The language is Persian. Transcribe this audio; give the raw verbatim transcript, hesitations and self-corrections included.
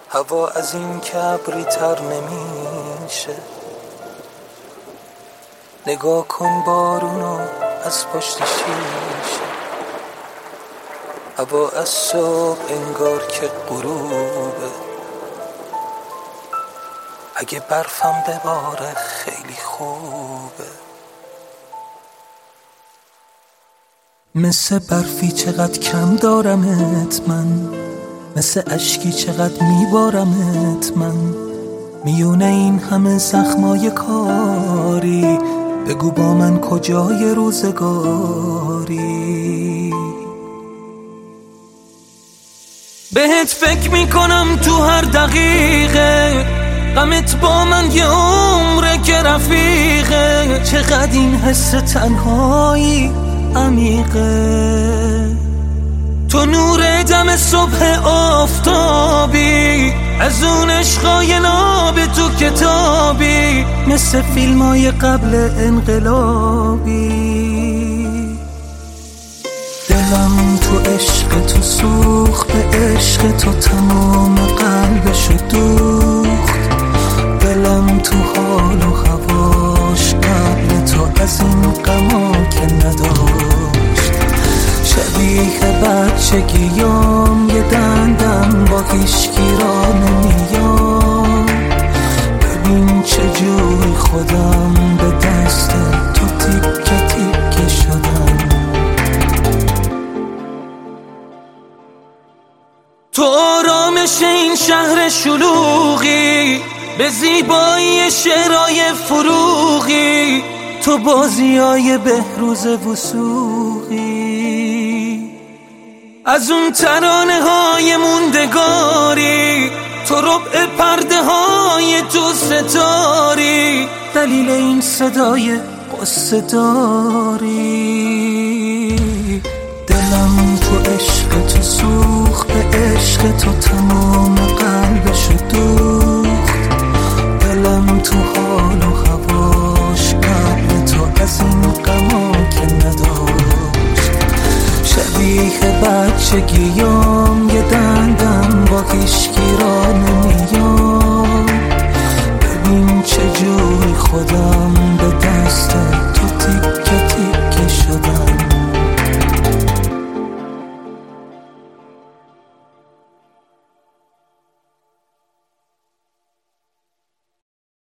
هوا از این کبری تر نمیشه. نگاه کن بارونو از پشت شیشه. هوا از صبح انگار که غروبه. اگه برفم بباره خیلی خوبه. مثل برفی چقدر کم دارمت من، مثل اشکی چقدر میبارمت من. میونه این همه زخمای کاری، بگو با من کجای روزگاری. بهت فکر میکنم تو هر دقیقه، غمت با من یه عمره که رفیقه. چقدر این حس تنهایی عمیقه. تو نور دم صبح آفتابی، از اون عشقای ناب تو کتابی، مثل فیلمای قبل انقلابی. دلم تو عشق تو سوخت، به عشق تو تمام قلبشو دوخت. دلم تو حال و هواش قبل تو از این غما که نداشت. شبیه بچگیام یه دندم با هیچکی را نمیام. ببین چجوری خودم به دست تو تیکه تیکه شدم. تو آرامش این شهر شلوغی، به زیبایی شعرهای فروغی، تو بازیای بهروز وثوقی. از اون ترانه های موندگاری، تو ربع پرده های تو ستاری، دلیل این صدای قصه داری. دلم تو عشق تو سوخت، به عشق تو تمام قلبشو دوخت. دلم تو حال و هواش قبل تو از این غما که نداشت. شبیه بچگیام یه دندم با هیچکی را نمیام. ببین چجوری خدا